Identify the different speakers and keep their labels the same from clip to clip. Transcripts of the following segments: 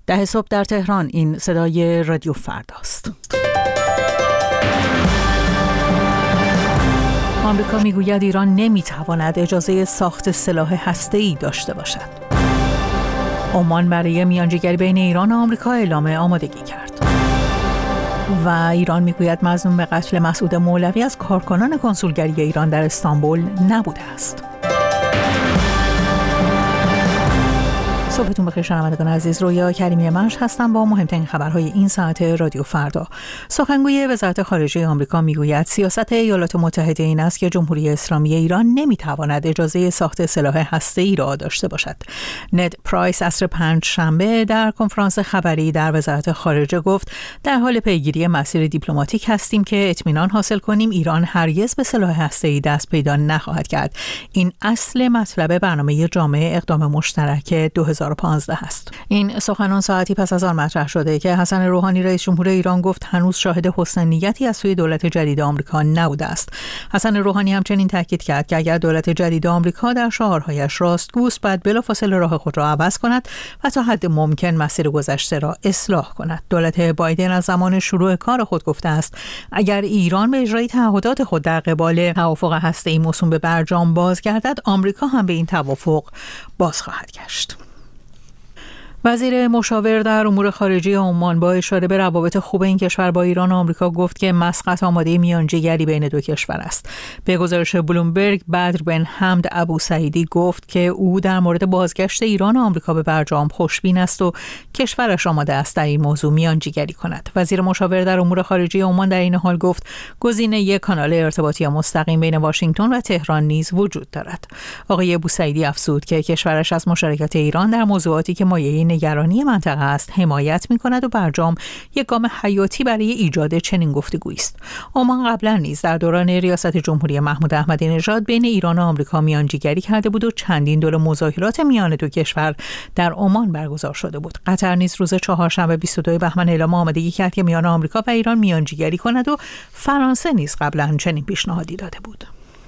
Speaker 1: 10 صبح در تهران. این صدای رادیو فرداست. آمریکا میگوید ایران نمیتواند اجازه ساخت سلاح هسته‌ای داشته باشد. عمان برای میانجیگری بین ایران و آمریکا اعلام آمادگی کرد. و ایران میگوید مظنون به قتل مسعود مولوی از کارکنان کنسولگری ایران در استانبول نبوده است. صبحتون بخیر شنوندگان عزیز، رویا کریمی منش هستم با مهمترین خبرهای این ساعت رادیو فردا. سخنگوی وزارت خارجه آمریکا میگوید سیاست ایالات متحده این است که جمهوری اسلامی ایران نمیتواند اجازه ساخت سلاح هسته‌ای را داشته باشد. ند پرایس عصر پنجشنبه در کنفرانس خبری در وزارت خارجه گفت در حال پیگیری مسیر دیپلماتیک هستیم که اطمینان حاصل کنیم ایران هرگز به سلاح هسته‌ای دست پیدا نخواهد کرد. این اصل مطلب برنامه جامع اقدام مشترک 2015 است. این سخنان ساعتی پس از آن مطرح شده که حسن روحانی رئیس جمهور ایران گفت هنوز شاهد حسن نیتی از سوی دولت جدید آمریکا نبوده است. حسن روحانی همچنین تاکید کرد که اگر دولت جدید آمریکا در شعارهایش راستگوست باید بلافاصله راه خود را عوض کند و تا حد ممکن مسیر گذشته را اصلاح کند. دولت بایدن از زمان شروع کار خود گفته است اگر ایران به اجرای تعهدات خود در قبال توافق هسته‌ای موسوم به برجام بازگردد، آمریکا هم به این توافق باز خواهد گشت. وزیر مشاور در امور خارجه عمان با اشاره به روابط خوب این کشور با ایران و آمریکا گفت که مسقط آماده میانجیگری بین دو کشور است. به گزارش بلومبرگ، بدر بن حمد ابو سعیدی گفت که او در مورد بازگشت ایران و آمریکا به برجام خوشبین است و کشورش آماده است در این موضوع میانجیگری کند. وزیر مشاور در امور خارجه عمان در این حال گفت گزینه یک کانال ارتباطی مستقیم بین واشنگتن و تهران نیز وجود دارد. آقای ابو سعیدی افزود که کشورش از مشارکت ایران در موضوعاتی که مایه نگرانی منطقه است حمایت می‌کند و برجام یک گام حیاتی برای ایجاد چنین گفتگویی است. عمان قبلا نیز در دوران ریاست جمهوری محمود احمدی نژاد بین ایران و آمریکا میانجیگری کرده بود و چندین دوره مذاکرات میان دو کشور در عمان برگزار شده بود. قطر نیز روز چهارشنبه 22 بهمن اعلام آمادگی کرد که میان آمریکا و ایران میانجیگری کند و فرانسه نیز قبلا چنین پیشنهادی داده بود.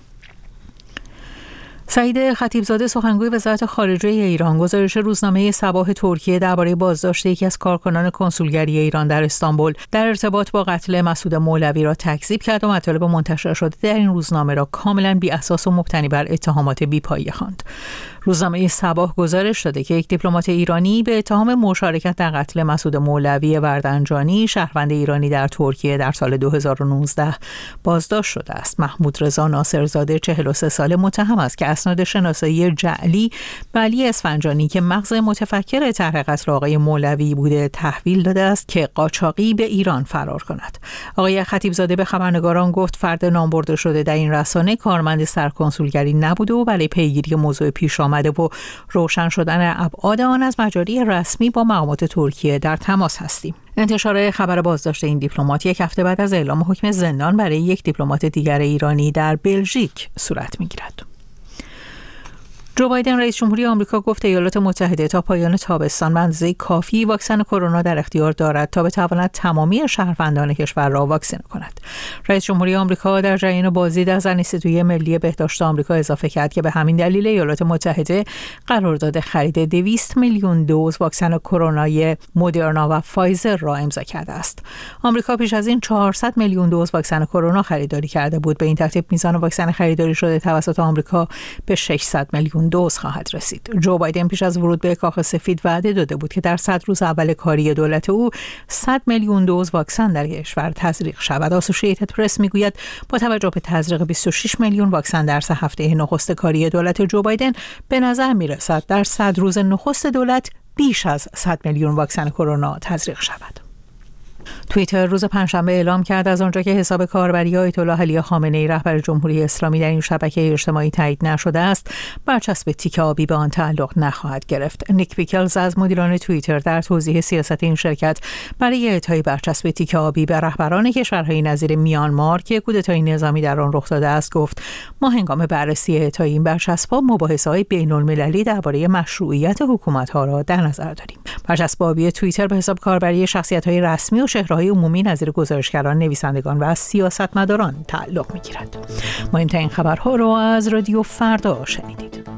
Speaker 1: سعید خطیبزاده سخنگوی وزارت خارجه ایران گزارش روزنامه صباح ترکیه درباره بازداشت یکی از کارکنان کنسولگری ایران در استانبول در ارتباط با قتل مسعود مولوی را تکذیب کرد و مطالب منتشر شده در این روزنامه را کاملا بی اساس و مبتنی بر اتهامات بی‌پایه خواند. روزنامه صباح گزارش داده که یک دیپلمات ایرانی به اتهام مشارکت در قتل مسعود مولوی وردنجانی شهروند ایرانی در ترکیه در سال 2019 بازداشت شده است. محمود رضا ناصرزاده 43 ساله متهم است که اسناد شناسایی جعلی به علی اسفنجانی که مغز متفکر طرح قتل آقای مولوی بوده تحویل داده است که قاچاقی به ایران فرار کند. آقای خطیبزاده به خبرنگاران گفت فرد نامبرده شده در این رسانه کارمند سرکنسولگری نبوده و برای پیگیری موضوع پیش آمده و روشن شدن ابعاد آن از مجاری رسمی با مقامات ترکیه در تماس هستیم. انتشار خبر بازداشت این دیپلمات یک هفته بعد از اعلام حکم زندان برای یک دیپلمات دیگر ایرانی در بلژیک صورت می‌گیرد. جو بایدن رئیس جمهوری آمریکا گفت ایالات متحده تا پایان تابستان به اندازه کافی واکسن کرونا در اختیار دارد تا بتواند تمامی شهروندان کشور را واکسینه کند. رئیس جمهوری آمریکا در جریان بازدید از انستیتوی ملی بهداشت آمریکا اضافه کرد که به همین دلیل ایالات متحده قرارداد خرید 200 میلیون دوز واکسن کرونای مدرنا و فایزر را امضا کرده است. آمریکا پیش از این 400 میلیون دوز واکسن کرونا خریداری کرده بود. به این ترتیب میزان واکسن خریداری شده توسط آمریکا به 600 میلیون دوز خواهد رسید. جو بایدن پیش از ورود به کاخ سفید وعده داده بود که در 100 روز اول کاری دولت او 100 میلیون دوز واکسن در کشور تزریق شود. اسوسییتد پرس میگوید با توجه به تزریق 26 میلیون واکسن در 3 هفته نخست کاری دولت جو بایدن به نظر میرسد در 100 روز نخست دولت بیش از 100 میلیون واکسن کرونا تزریق شود. توییتر روز پنجشنبه اعلام کرد از آنجا که حساب کاربری آیت الله علی خامنه‌ای رهبر جمهوری اسلامی در این شبکه اجتماعی تایید نشده است، برچسب تیک آبی به آن تعلق نخواهد گرفت. نیک پیکلز از مدیران توییتر در توضیح سیاست این شرکت برای اعطای برچسب تیک آبی به رهبران کشورهای نظیر میانمار که کودتای نظامی در آن رخ داده است گفت: ما هنگام بررسی اعطای این برچسب‌ها مباحثه‌های بین‌المللی درباره مشروعیت حکومت‌ها را در نظر داریم. برچسب آبی توییتر به حساب کاربری شخصیت‌های رسمی و چهره‌های عمومی نظیر گزارشگران، نویسندگان و سیاستمداران تعلق می‌گیرد. مهمترین خبرها را از رادیو فردا شنیدید.